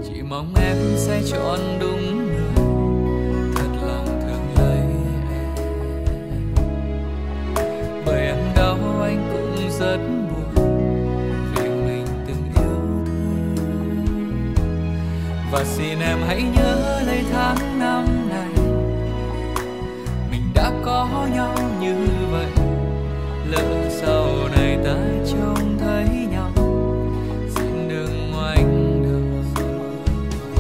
Chỉ mong em sẽ chọn đúng người, thật lòng thương lấy em. Bởi em đau anh cũng rất buồn, vì mình từng yêu thương. Và xin em hãy nhớ lấy tháng năm này mình đã có nhau như vậy. Lỡ